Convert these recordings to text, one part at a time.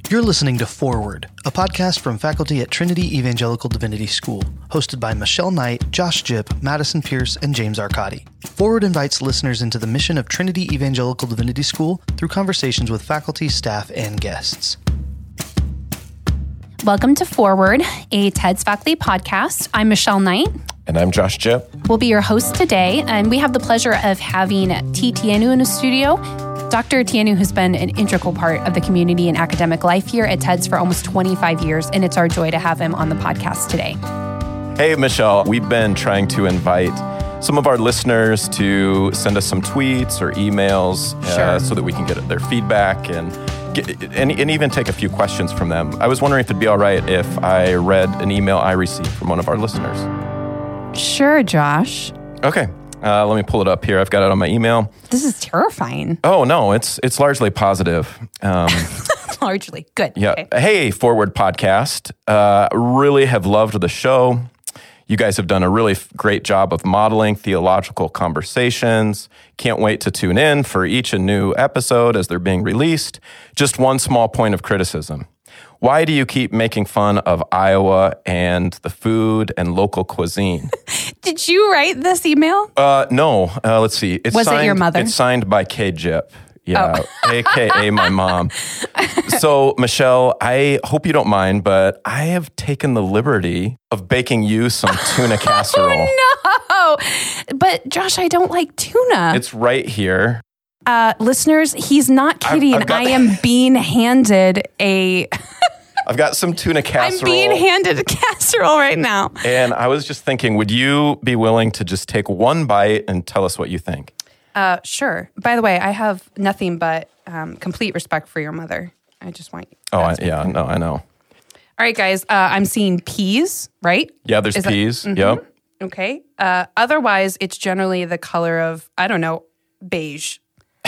You're listening to Forward, a podcast from faculty at Trinity Evangelical Divinity School, hosted by Michelle Knight, Josh Jipp, Madison Pierce, and James Arcadi. Forward invites listeners into the mission of Trinity Evangelical Divinity School through conversations with faculty, staff, and guests. Welcome to Forward, a TEDS faculty podcast. I'm Michelle Knight. And I'm Josh Jipp. We'll be your hosts today, and we have the pleasure of having T. Tianu in the studio. Dr. Tianu has been an integral part of the community and academic life here at TEDS for almost 25 years, and it's our joy to have him on the podcast today. Hey, Michelle. We've been trying to invite some of our listeners to send us some tweets or emails so that we can get their feedback and even take a few questions from them. I was wondering if it'd be all right if I read an email I received from one of our listeners. Sure, Josh. Okay. Let me pull it up here. I've got it on my email. This is terrifying. Oh, no, it's largely positive. Largely. Good. Yeah. Okay. Hey, Forward Podcast. Really have loved the show. You guys have done a really great job of modeling theological conversations. Can't wait to tune in for each and new episode as they're being released. Just one small point of criticism. Why do you keep making fun of Iowa and the food and local cuisine? Did you write this email? No. Let's see. Was it your mother? It's signed by Kay Jipp. Yeah, a.k.a. my mom. So, Michelle, I hope you don't mind, but I have taken the liberty of baking you some tuna casserole. Oh, no. But, Josh, I don't like tuna. It's right here. Listeners, he's not kidding. I am being handed I've got some tuna casserole. I'm being handed a casserole right now. And I was just thinking, would you be willing to just take one bite and tell us what you think? Sure. By the way, I have nothing but complete respect for your mother. I just want you. I know. All right, guys. I'm seeing peas, right? Yeah, there's peas. Yep. Okay. Otherwise, it's generally the color of, I don't know, beige.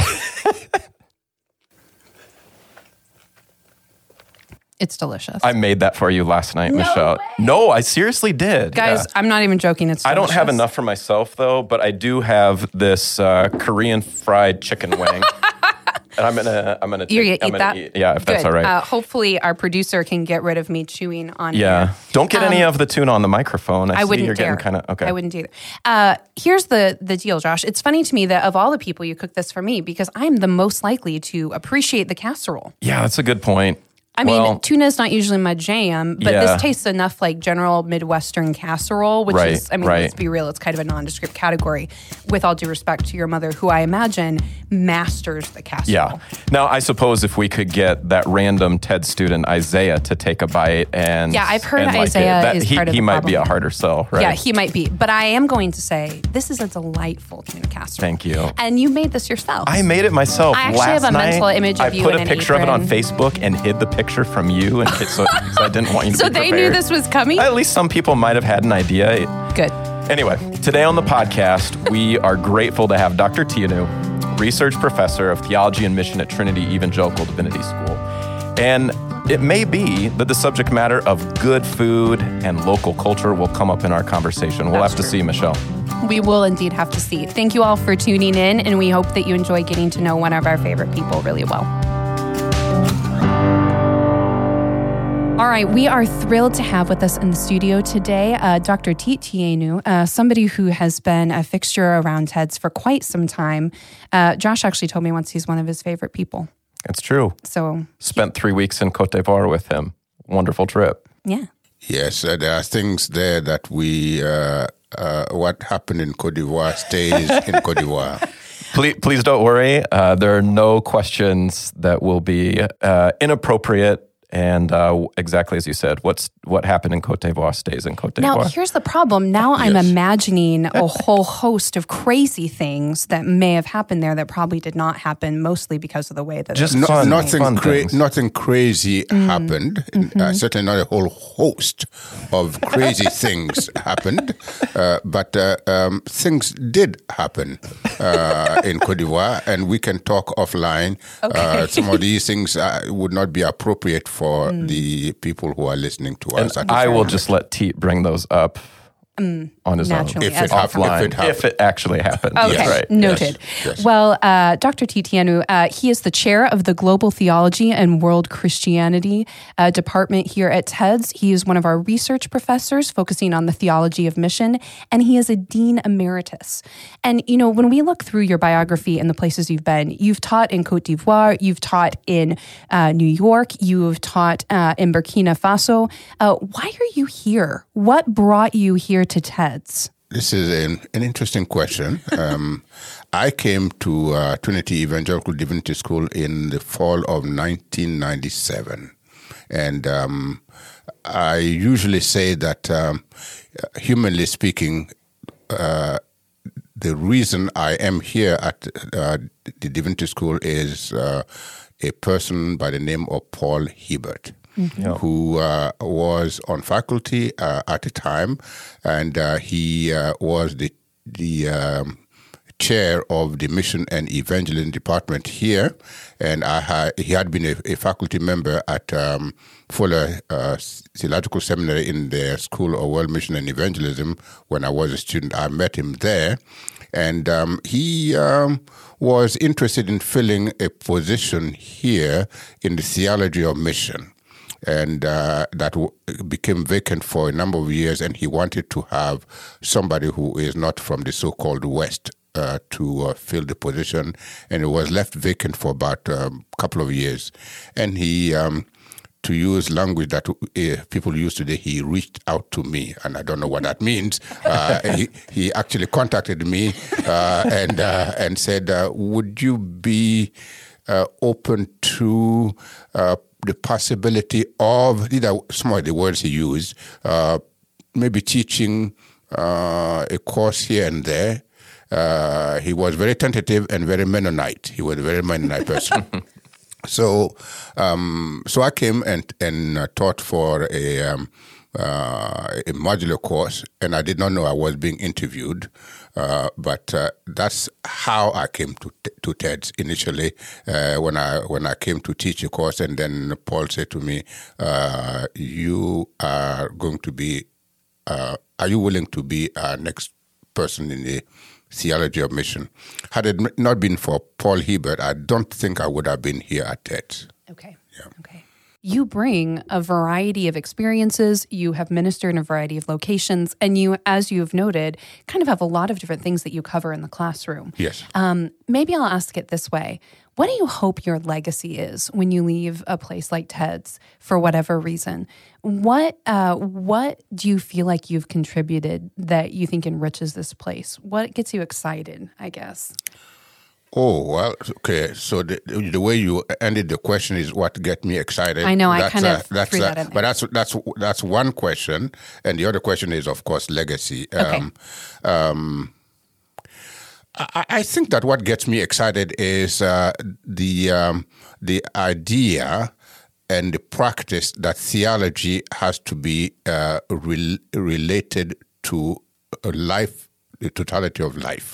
It's delicious. I made that for you last night, Michelle. No, I seriously did. Guys, I'm not even joking. It's delicious. I don't have enough for myself, though, but I do have this Korean fried chicken wing. And I'm gonna eat that? Yeah, if that's all right. Hopefully our producer can get rid of me chewing on here. Don't get any of the tuna on the microphone. I wouldn't you're dare. Getting kind of okay. I wouldn't either. Here's the deal, Josh. It's funny to me that of all the people you cook this for me because I'm the most likely to appreciate the casserole. Yeah, that's a good point. I mean, tuna is not usually my jam, but this tastes enough like general Midwestern casserole, which is, I mean, let's be real, it's kind of a nondescript category, with all due respect to your mother, who I imagine masters the casserole. Yeah. Now, I suppose if we could get that random TED student, Isaiah, to take a bite and... Yeah, I've heard Isaiah is part of the He might be a harder sell, right? Yeah, he might be. But I am going to say, this is a delightful tuna casserole. Thank you. And you made this yourself. I made it myself. I actually have a mental image of you in an I put a picture of it on Facebook and hid the picture from you, and so I didn't want you to be prepared. So they knew this was coming? At least some people might have had an idea. Good. Anyway, today on the podcast, we are grateful to have Dr. Tianu, Research Professor of Theology and Mission at Trinity Evangelical Divinity School. And it may be that the subject matter of good food and local culture will come up in our conversation. We'll have to see, Michelle. We will indeed have to see. Thank you all for tuning in, and we hope that you enjoy getting to know one of our favorite people really well. All right, we are thrilled to have with us in the studio today Dr. T. Tianu, somebody who has been a fixture around TEDS for quite some time. Josh actually told me once he's one of his favorite people. It's true. So spent 3 weeks in Côte d'Ivoire with him. Wonderful trip. Yeah. Yes, there are things there that what happened in Côte d'Ivoire stays in Côte d'Ivoire. Please don't worry. There are no questions that will be inappropriate. And exactly as you said, what happened in Côte d'Ivoire stays in Côte d'Ivoire. Now, here's the problem. Now I'm imagining a whole host of crazy things that may have happened there that probably did not happen, mostly because of the way that nothing crazy happened. Certainly not a whole host of crazy things happened, but things did happen in Côte d'Ivoire, and we can talk offline. Okay. Some of these things would not be appropriate for the people who are listening to us. I will just let Teet bring those up on his naturally, own. as Offline, if it actually happened. Okay, Yes. Right. Noted. Yes. Well, Dr. Tietianu, he is the chair of the Global Theology and World Christianity department here at TEDS. He is one of our research professors focusing on the theology of mission, and he is a dean emeritus. And, you know, when we look through your biography and the places you've been, you've taught in Cote d'Ivoire, you've taught in New York, you've taught in Burkina Faso. Why are you here? What brought you here to TEDS? This is an interesting question. I came to Trinity Evangelical Divinity School in the fall of 1997. And I usually say that, humanly speaking, the reason I am here at the Divinity School is a person by the name of Paul Hiebert. Mm-hmm. Who was on faculty at the time, and he was the chair of the Mission and Evangelism Department here, and he had been a faculty member at Fuller Theological Seminary in their School of World Mission and Evangelism when I was a student. I met him there, and he was interested in filling a position here in the theology of mission. And that became vacant for a number of years, and he wanted to have somebody who is not from the so-called West to fill the position, and it was left vacant for about a couple of years. And he, to use language that people use today, he reached out to me, and I don't know what that means. He actually contacted me and said, would you be open to the possibility of, these are some of the words he used, maybe teaching a course here and there. He was very tentative and very Mennonite. He was a very Mennonite person. So I came and taught for a modular course, and I did not know I was being interviewed. But that's how I came to TEDS initially. When I came to teach a course, and then Paul said to me, "You are going to be. Are you willing to be our next person in the theology of mission?" Had it not been for Paul Hiebert, I don't think I would have been here at TEDS. Okay. Yeah. Okay. You bring a variety of experiences, you have ministered in a variety of locations, and you, as you've noted, kind of have a lot of different things that you cover in the classroom. Yes. Maybe I'll ask it this way. What do you hope your legacy is when you leave a place like TEDS for whatever reason? What do you feel like you've contributed that you think enriches this place? What gets you excited, I guess? Oh, well, okay. So the way you ended the question is what get me excited. I know, I kind of threw that in there. But that's one question. And the other question is, of course, legacy. Okay. I think that what gets me excited is the idea and the practice that theology has to be related to life, the totality of life.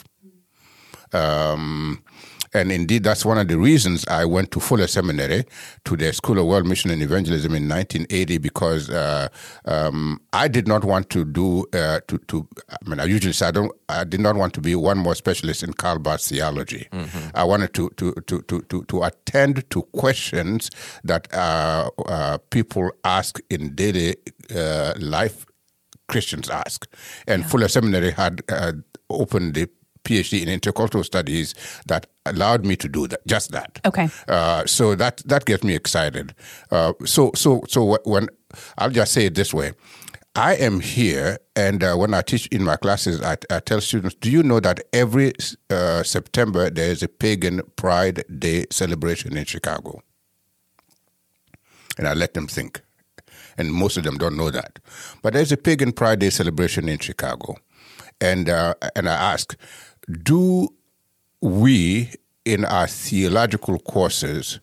And indeed, that's one of the reasons I went to Fuller Seminary, to the School of World Mission and Evangelism in 1980, because I did not want to do, I usually say I did not want to be one more specialist in Karl Barth's theology. Mm-hmm. I wanted to attend to questions that people ask in daily life, Christians ask. And Fuller Seminary had opened the PhD in intercultural studies that allowed me to do that, just that. Okay. So that gets me excited. So when I'll just say it this way, I am here, and when I teach in my classes, I tell students, do you know that every September there is a Pagan Pride Day celebration in Chicago? And I let them think, and most of them don't know that. But there's a Pagan Pride Day celebration in Chicago, and I ask, do we, in our theological courses,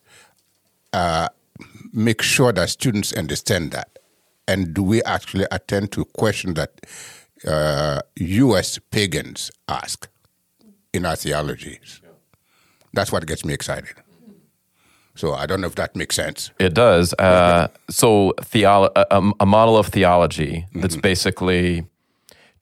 make sure that students understand that? And do we actually attend to questions that U.S. pagans ask in our theologies? That's what gets me excited. So I don't know if that makes sense. It does. So a model of theology that's basically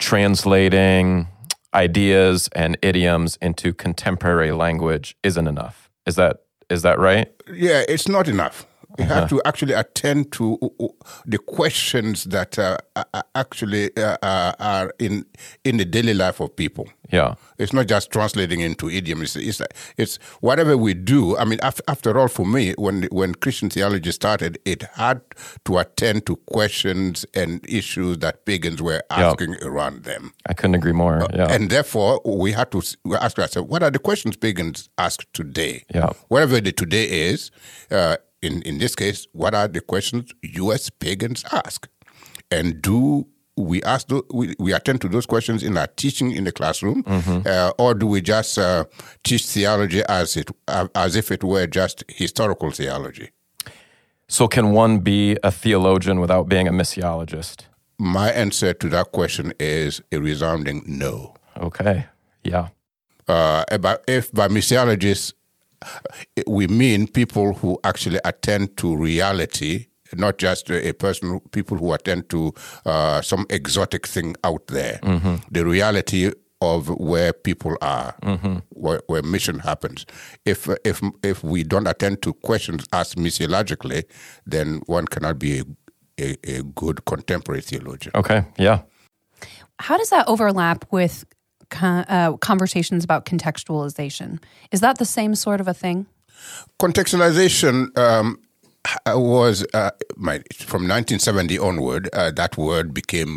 translating ideas and idioms into contemporary language isn't enough. Is that right? Yeah, it's not enough. You have to actually attend to the questions that actually are in the daily life of people. Yeah, it's not just translating into idiom. It's whatever we do. I mean, after all, for me, when Christian theology started, it had to attend to questions and issues that pagans were asking around them. I couldn't agree more. And therefore, we had to ask ourselves, what are the questions pagans ask today? Yeah, whatever the today is. In this case, what are the questions U.S. pagans ask? And do we ask we attend to those questions in our teaching in the classroom, or do we just teach theology as if it were just historical theology? So can one be a theologian without being a missiologist? My answer to that question is a resounding no. Okay, yeah. If by missiologists we mean people who actually attend to reality, not just people who attend to some exotic thing out there. The reality of where people are, where mission happens. If we don't attend to questions asked missiologically, then one cannot be a good contemporary theologian. Okay, yeah. How does that overlap with conversations about contextualization? Is that the same sort of a thing? Contextualization was from 1970 onward. That word became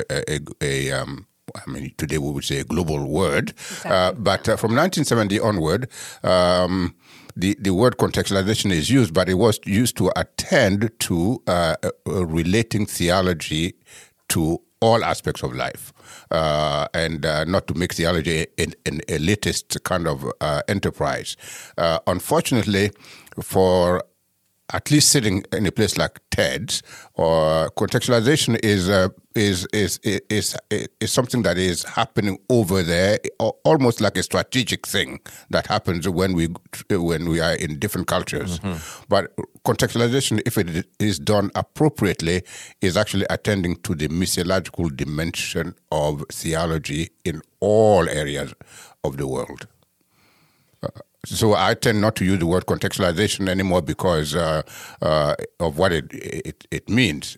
today we would say a global word. Exactly. But from 1970 onward, the word contextualization is used, but it was used to attend to relating theology to all aspects of life, and not to make theology an elitist kind of enterprise. Unfortunately, for at least sitting in a place like TEDS, or contextualization is something that is happening over there, almost like a strategic thing that happens when we are in different cultures. But contextualization, if it is done appropriately, is actually attending to the missiological dimension of theology in all areas of the world. So I tend not to use the word contextualization anymore because of what it means.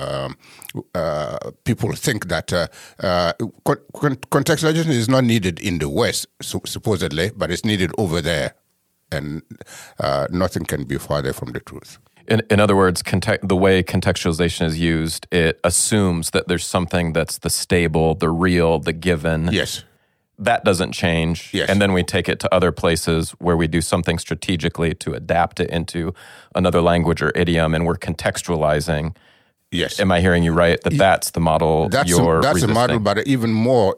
People think that contextualization is not needed in the West, supposedly, but it's needed over there. And nothing can be farther from the truth. In other words, the way contextualization is used, it assumes that there's something that's the stable, the real, the given. Yes. That doesn't change. Yes. And then we take it to other places where we do something strategically to adapt it into another language or idiom, and we're contextualizing. Yes. Am I hearing you right? That's the model that's resisting? a model, but even more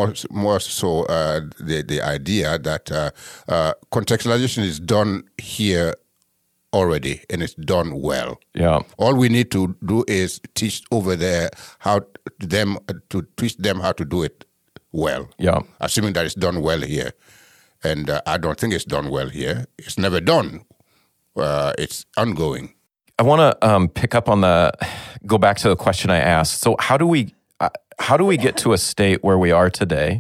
so the idea that contextualization is done here already, and it's done well. Yeah. All we need to do is teach over there to teach them how to do it well. Yeah. Assuming that it's done well here. And I don't think it's done well here. It's never done. It's ongoing. I want to go back to the question I asked. So how do we get to a state where we are today,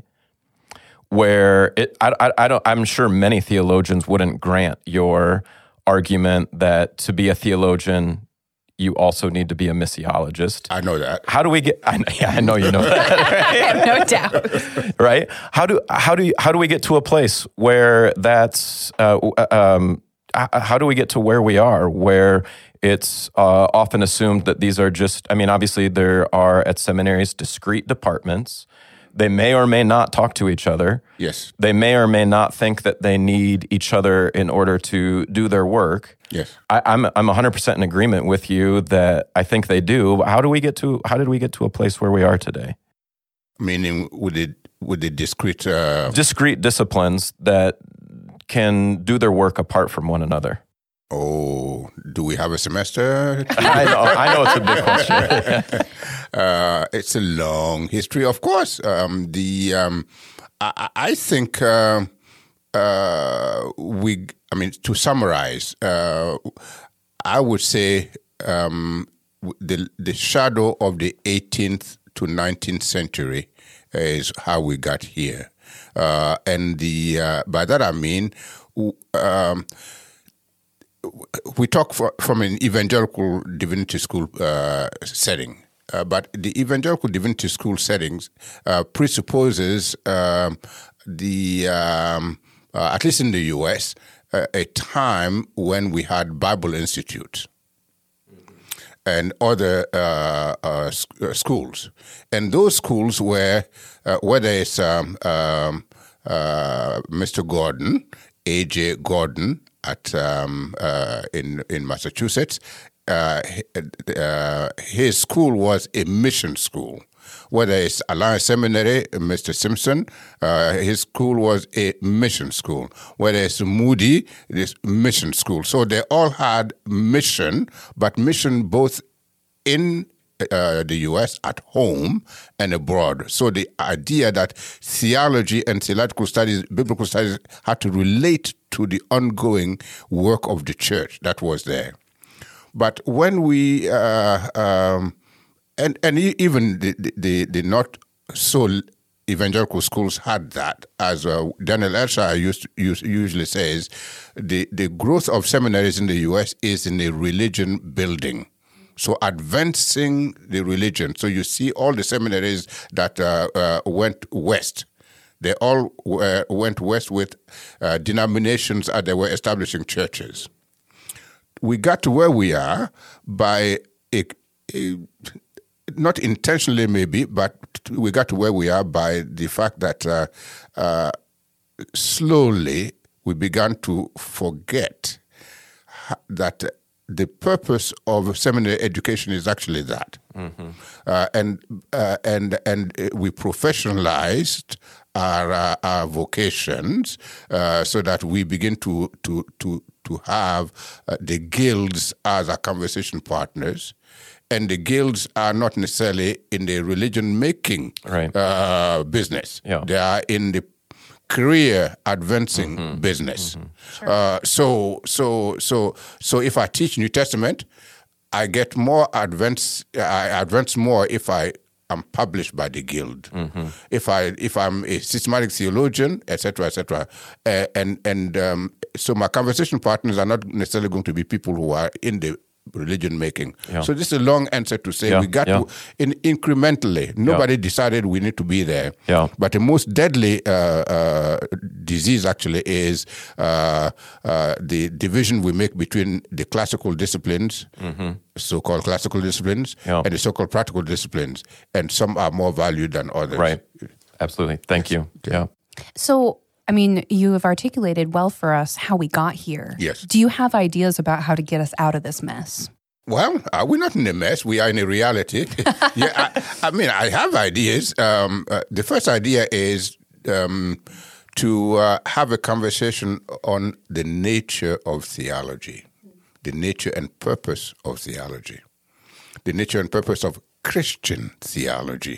where I'm sure many theologians wouldn't grant your argument that to be a theologian, you also need to be a missiologist. I know that. How do we get? I know you know that. Right? I have no doubt. Right? How do we get to a place where that's? How do we get to where we are, where it's often assumed that these are just? I mean, obviously there are at seminaries discrete departments. They may or may not talk to each other. Yes. They may or may not think that they need each other in order to do their work. Yes. I'm 100% in agreement with you that I think they do. How did we get to a place where we are today? Meaning with the discrete disciplines that can do their work apart from one another. Oh, do we have a semester? I know it's a big question. It's a long history, of course. I think to summarize, I would say the shadow of the 18th to 19th century is how we got here. And by that I mean, we talk from an evangelical divinity school setting. But the evangelical divinity school settings presupposes at least in the U.S., a time when we had Bible institutes and other schools. And those schools were, whether it's Mr. Gordon, A.J. Gordon in Massachusetts, his school was a mission school. Whether it's Alliance Seminary, Mr. Simpson, his school was a mission school. Whether it's Moody, this mission school. So they all had mission, but mission both in the U.S., at home, and abroad. So the idea that theology and theological studies, biblical studies, had to relate to the ongoing work of the church that was there. But when we even the not so evangelical schools had that, as Daniel Elshire usually says, the growth of seminaries in the U.S. is in a religion building. So advancing the religion. So you see all the seminaries that went west. They all went west with denominations as they were establishing churches. We got to where we are by not intentionally maybe, but we got to where we are by the fact that slowly we began to forget that the purpose of seminary education is actually that, and we professionalized our vocations so that we begin to have the guilds as our conversation partners, and the guilds are not necessarily in the religion-making business. Yeah. They are in the career advancing business. Sure. So if I teach New Testament, I get more advance. I advance more if I am published by the guild. If I'm a systematic theologian, etc., so my conversation partners are not necessarily going to be people who are in the religion making. Yeah. So this is a long answer to say we got to incrementally. Nobody decided we need to be there. Yeah. But the most deadly disease actually is the division we make between the classical disciplines, so-called classical disciplines, and the so-called practical disciplines. And some are more valued than others. Right. Absolutely. Thank you. Yeah. So, I mean, you have articulated well for us how we got here. Yes. Do you have ideas about how to get us out of this mess? Well, we're not in a mess. We are in a reality. I mean, I have ideas. The first idea is to have a conversation on the nature of theology, the nature and purpose of theology, the nature and purpose of Christian theology.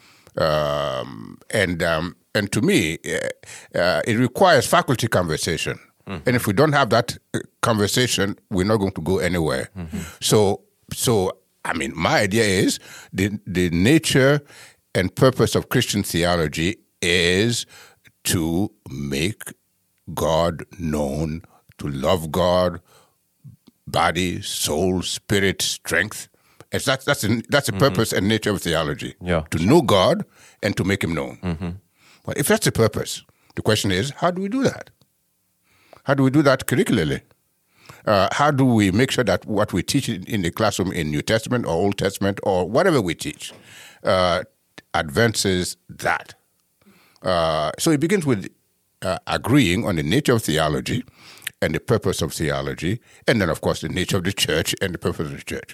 And to me, it requires faculty conversation. And if we don't have that conversation, we're not going to go anywhere. So I mean, my idea is the nature and purpose of Christian theology is to make God known, to love God, body, soul, spirit, strength. That's the purpose and nature of theology. Yeah. To know God and to make Him known. Well, if that's the purpose, the question is, how do we do that? How do we do that curricularly? How do we make sure that what we teach in the classroom in New Testament or Old Testament or whatever we teach advances that? So it begins with agreeing on the nature of theology and the purpose of theology, and then, of course, the nature of the church and the purpose of the church.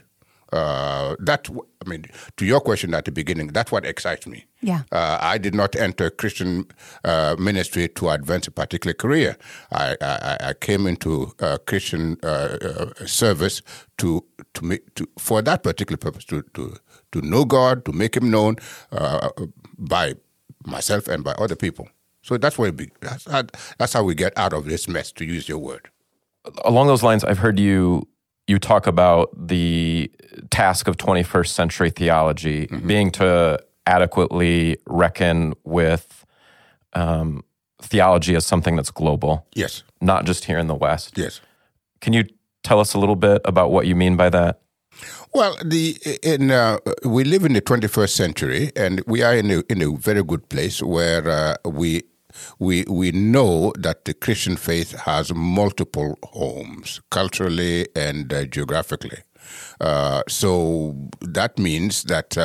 To your question at the beginning, that's what excites me. Yeah. I did not enter Christian ministry to advance a particular career. I came into Christian service for that particular purpose, to know God, to make Him known by myself and by other people. So that's how we get out of this mess, to use your word. Along those lines, I've heard you you talk about the task of 21st century theology being to adequately reckon with theology as something that's global. Yes. Not just here in the West. Yes. Can you tell us a little bit about what you mean by that? Well, we live in the 21st century, and we are in a very good place where we know that the Christian faith has multiple homes, culturally and geographically. So that means that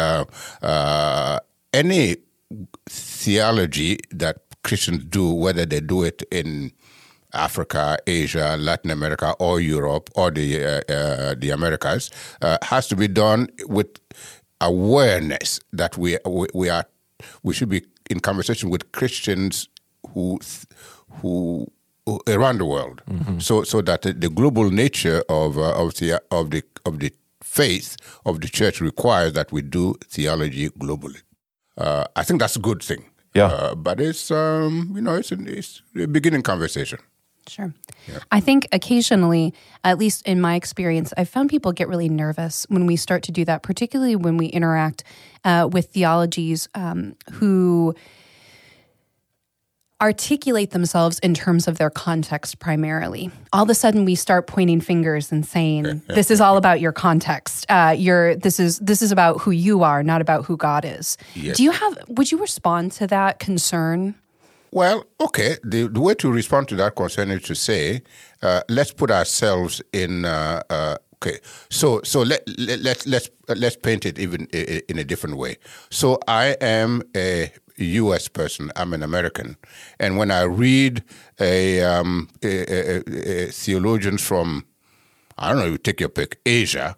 any theology that Christians do, whether they do it in Africa, Asia, Latin America, or Europe, or the Americas, has to be done with awareness that we should be in conversation with Christians who around the world, so that the global nature of the faith of the church requires that we do theology globally. I think that's a good thing. Yeah, but it's it's a beginning conversation. Sure. Yeah. I think occasionally, at least in my experience, I've found people get really nervous when we start to do that, particularly when we interact with theologies who articulate themselves in terms of their context primarily. All of a sudden, we start pointing fingers and saying, "This is all about your context. This is about who you are, not about who God is." Yes. Would you respond to that concern? Well, okay. The way to respond to that concern is to say, let's put ourselves in. Okay, so let's paint it even in a different way. So I am a U.S. person. I'm an American, and when I read a theologians from, I don't know, you take your pick, Asia,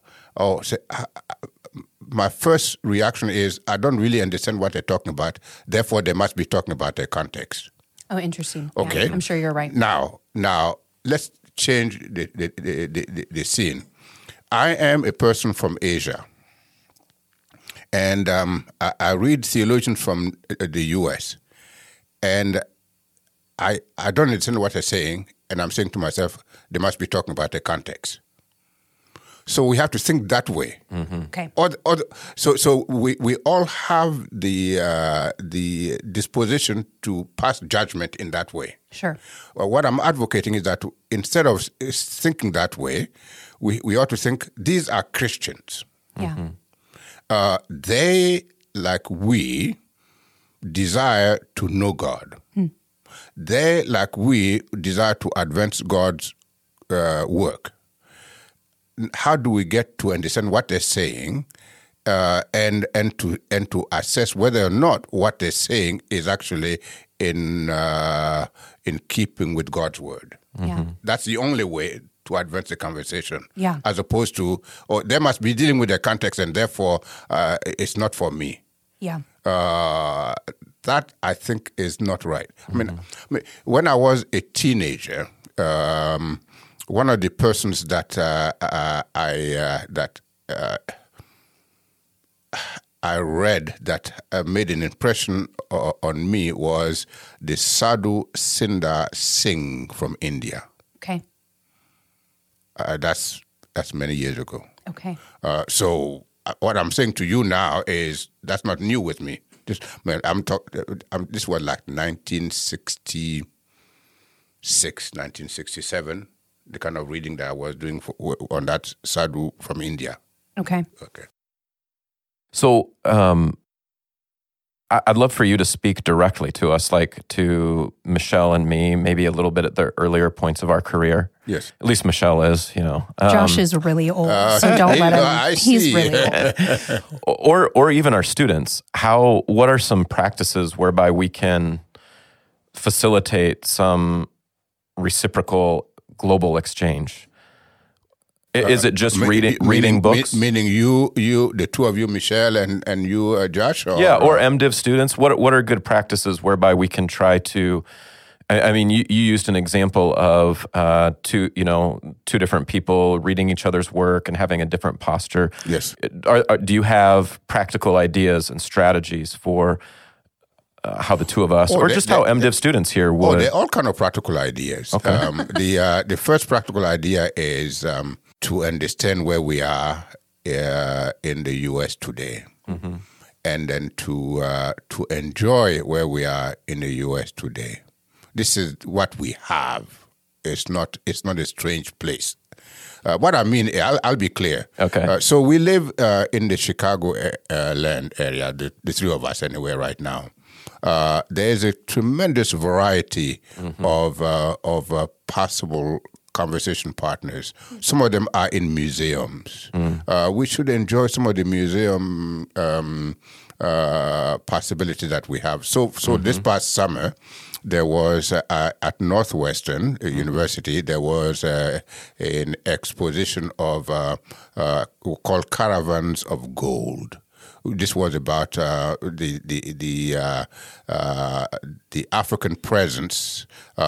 my first reaction is, I don't really understand what they're talking about. Therefore, they must be talking about their context. Oh, interesting. Okay. Yeah, I'm sure you're right. Now, let's change the scene. I am a person from Asia. And I read theologians from the U.S. And I don't understand what they're saying. And I'm saying to myself, they must be talking about their context. So we have to think that way. Mm-hmm. Okay. So we all have the disposition to pass judgment in that way. Sure. What I'm advocating is that instead of thinking that way, we ought to think these are Christians. Yeah. They, like we, desire to know God. They, like we, desire to advance God's work. How do we get to understand what they're saying, and to assess whether or not what they're saying is actually in keeping with God's word? Yeah. That's the only way to advance the conversation. Yeah. As opposed to, they must be dealing with their context, and therefore it's not for me. Yeah. That I think is not right. I mean, when I was a teenager. One of the persons that I read that made an impression on me was the Sadhu Sundar Singh from India. Okay. That's many years ago. Okay. So what I'm saying to you now is that's not new with me. This was like 1966, 1967. The kind of reading that I was doing on that sadhu from India. Okay. Okay. So I'd love for you to speak directly to us, like to Michelle and me, maybe a little bit at the earlier points of our career. Yes. At least Michelle is, Josh is really old, so don't let him. He's really old. Or even our students. What are some practices whereby we can facilitate some reciprocal global exchange? Is it just reading books? Meaning you, the two of you, Michelle and you, Josh? Or MDiv students. What are good practices whereby we can try to? I mean, you used an example of two different people reading each other's work and having a different posture. Yes. Do you have practical ideas and strategies for how the two of us, how MDiv students here would? There are all kind of practical ideas. Okay. The first practical idea is to understand where we are in the U.S. today, and then to enjoy where we are in the U.S. today. This is what we have. It's not a strange place. What I mean, I'll be clear. Okay. So we live in the Chicago land area, the three of us anyway right now. There's a tremendous variety of possible conversation partners. Some of them are in museums. We should enjoy some of the museum possibilities that we have. So this past summer, there was at Northwestern University, there was an exposition of called Caravans of Gold. This was about the African presence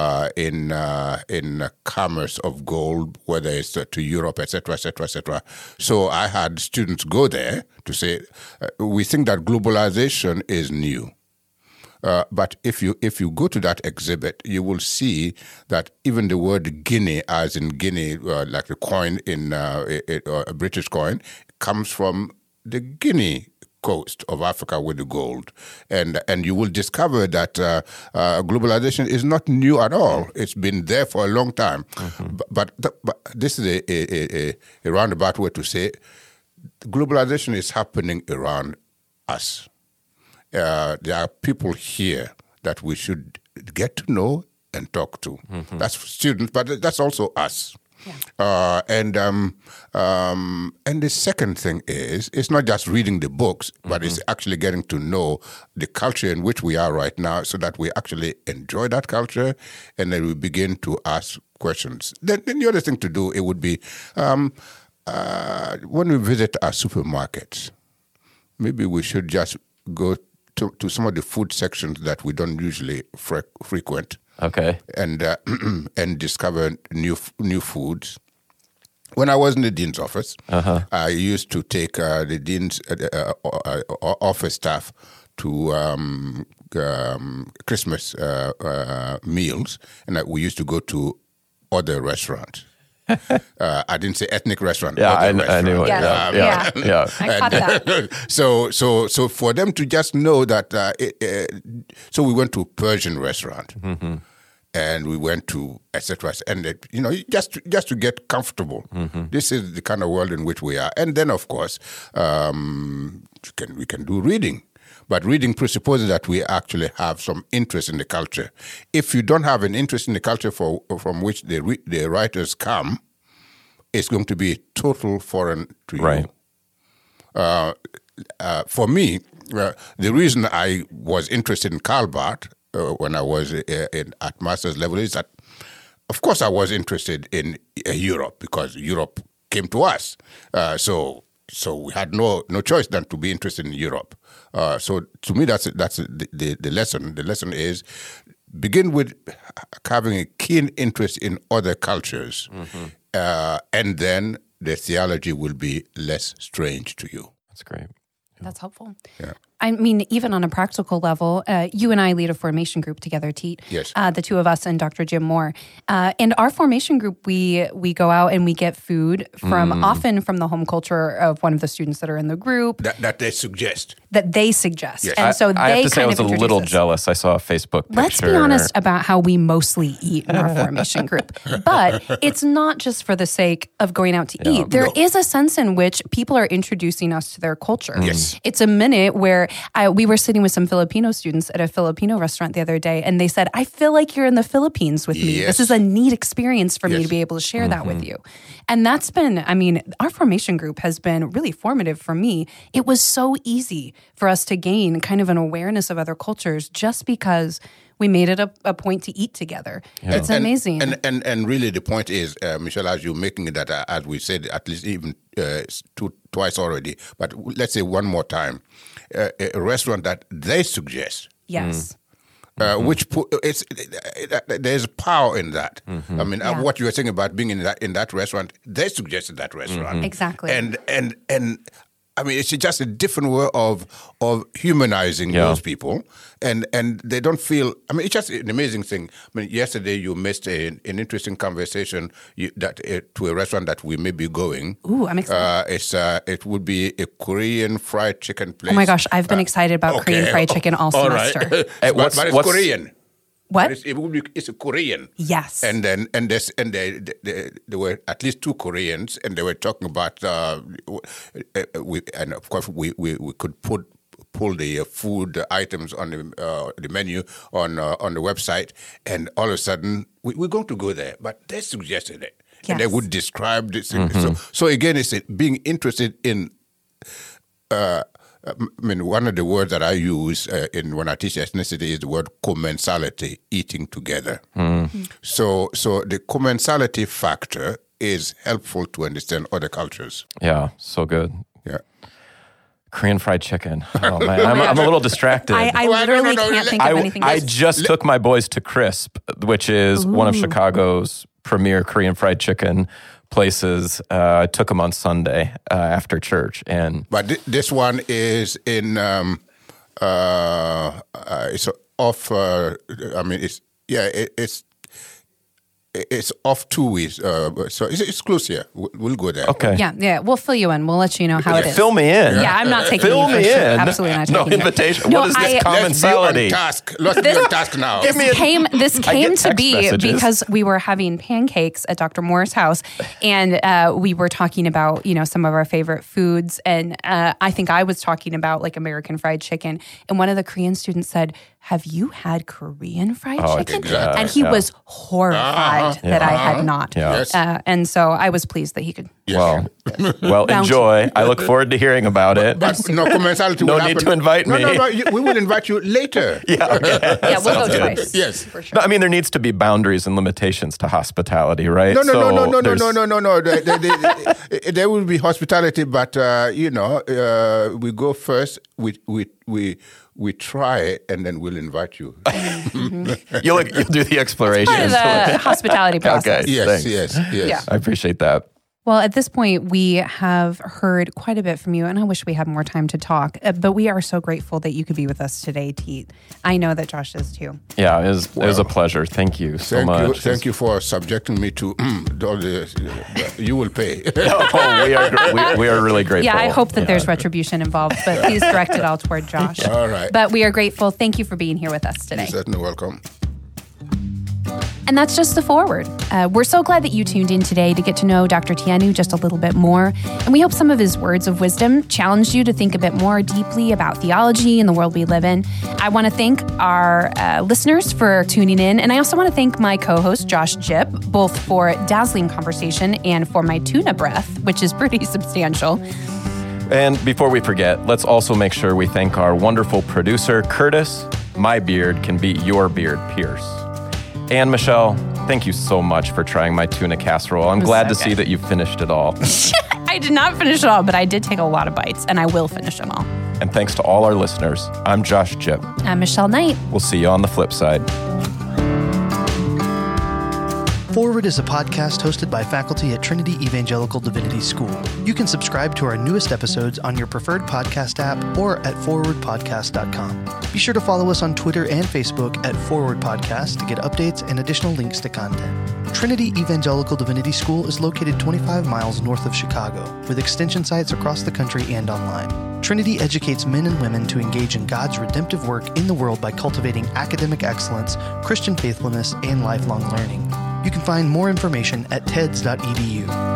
in commerce of gold, whether it's to Europe, etc., etc., etc. So I had students go there to say, we think that globalization is new. But if you go to that exhibit, you will see that even the word Guinea, as in Guinea, like the coin in a British coin, comes from the Guinea coast of Africa with the gold, and you will discover that globalization is not new at all. It's been there for a long time. But this is a roundabout way to say globalization is happening around us. There are people here that we should get to know and talk to. That's students, but that's also us. Yeah. And the second thing is, it's not just reading the books, but it's actually getting to know the culture in which we are right now, so that we actually enjoy that culture, and then we begin to ask questions. Then the other thing to do, it would be when we visit our supermarkets, maybe we should just go to some of the food sections that we don't usually frequent. Okay. And discover new foods. When I was in the dean's office, I used to take the dean's office staff to Christmas meals, and we used to go to other restaurants. I didn't say ethnic restaurant. Yeah, I knew it. Yeah. I caught that. So for them to just know that, so we went to a Persian restaurant, and we went to etc. And just to get comfortable. This is the kind of world in which we are. And then of course, we can do reading. But reading presupposes that we actually have some interest in the culture. If you don't have an interest in the culture from which the writers come, it's going to be total foreign to you. Right. For me, the reason I was interested in Karl Barth when I was at master's level is that, of course, I was interested in Europe because Europe came to us. So we had no choice than to be interested in Europe. So to me, that's the lesson. The lesson is begin with having a keen interest in other cultures, and then the theology will be less strange to you. That's great. That's helpful. Yeah. I mean, even on a practical level, you and I lead a formation group together, Teet. Yes. The two of us and Dr. Jim Moore. And our formation group, we go out and we get food often from the home culture of one of the students that are in the group. That they suggest. Yes. And so I have to say I was a little us. jealous. I saw a Facebook picture. Let's be honest about how we mostly eat in our formation group. But it's not just for the sake of going out to eat. There is a sense in which people are introducing us to their culture. Yes. It's a minute where we were sitting with some Filipino students at a Filipino restaurant the other day, and they said, I feel like you're in the Philippines with me. Yes. This is a neat experience for me to be able to share that with you. And that's been, our formation group has been really formative for me. It was so easy for us to gain kind of an awareness of other cultures just because we made it a point to eat together. Yeah. It's amazing. And really the point is, Michelle, as you're making it that, as we said, at least even twice already, but let's say one more time, a restaurant that they suggest. Yes. Which there's power in that. What you were saying about being in that restaurant, they suggested that restaurant Exactly. And I mean, it's just a different way of humanizing those people, and they don't feel. I mean, it's just an amazing thing. I mean, yesterday you missed an interesting conversation to a restaurant that we may be going. Ooh, I'm excited. It would be a Korean fried chicken place. Oh my gosh, I've been excited about Korean fried chicken all semester. Right. but it's Korean. What? It's a Korean. Yes. And there were at least 2 Koreans, and they were talking about and of course we could pull the food items on the menu on the website, and all of a sudden we're going to go there, but they suggested it, and they would describe this. So again, it's being interested in. I mean, one of the words that I use when I teach ethnicity is the word commensality, eating together. So the commensality factor is helpful to understand other cultures. Yeah, so good. Yeah. Korean fried chicken. Oh, man. I'm a little distracted. I literally can't think of anything else. I just took my boys to Crisp, which is one of Chicago's premier Korean fried chicken places. I took them on Sunday after church, but this one is in it's off. I mean, it's off 2 weeks, so it's close here. We'll go there. Okay. Yeah, we'll fill you in. We'll let you know how it is. Fill me in. Yeah, I'm not taking Fill you me for sure. in. Absolutely not taking No invitation. No, What is this commensality? Let's be on task now. This came to be messages. because we were having pancakes at Dr. Moore's house, and we were talking about some of our favorite foods, and I think I was talking about like American fried chicken, and one of the Korean students said, "Have you had Korean fried chicken?" Exactly. And he was horrified that I had not. Yeah. Yes. And so I was pleased that he could. Well, enjoy. I look forward to hearing about it. But no commensality. No need to invite me. No. We will invite you later. Yeah, we'll go twice. Yes, for sure. No, I mean, there needs to be boundaries and limitations to hospitality, right? No. There will be hospitality, but we go first. We try it, and then we'll invite you. You'll do the exploration. Part of the hospitality process. Okay. Yes. Yeah. I appreciate that. Well, at this point, we have heard quite a bit from you, and I wish we had more time to talk. But we are so grateful that you could be with us today, Teet. I know that Josh is too. Yeah, it was a pleasure. Thank you so much. Thank you for subjecting me to all this. You will pay. We are really grateful. Yeah, I hope that there's retribution involved, but please direct it all toward Josh. All right. But we are grateful. Thank you for being here with us today. You're certainly welcome. And that's just the forward. We're so glad that you tuned in today to get to know Dr. Teanu just a little bit more. And we hope some of his words of wisdom challenged you to think a bit more deeply about theology and the world we live in. I want to thank our listeners for tuning in. And I also want to thank my co-host, Josh Jip, both for dazzling conversation and for my tuna breath, which is pretty substantial. And before we forget, let's also make sure we thank our wonderful producer, Curtis. My beard can beat your beard, Pierce. And Michelle, thank you so much for trying my tuna casserole. I'm glad to see that you finished it all. I did not finish it all, but I did take a lot of bites, and I will finish them all. And thanks to all our listeners. I'm Josh Jip. I'm Michelle Knight. We'll see you on the flip side. Forward is a podcast hosted by faculty at Trinity Evangelical Divinity School. You can subscribe to our newest episodes on your preferred podcast app or at forwardpodcast.com. Be sure to follow us on Twitter and Facebook at Forward Podcast to get updates and additional links to content. Trinity Evangelical Divinity School is located 25 miles north of Chicago, with extension sites across the country and online. Trinity educates men and women to engage in God's redemptive work in the world by cultivating academic excellence, Christian faithfulness, and lifelong learning. You can find more information at teds.edu.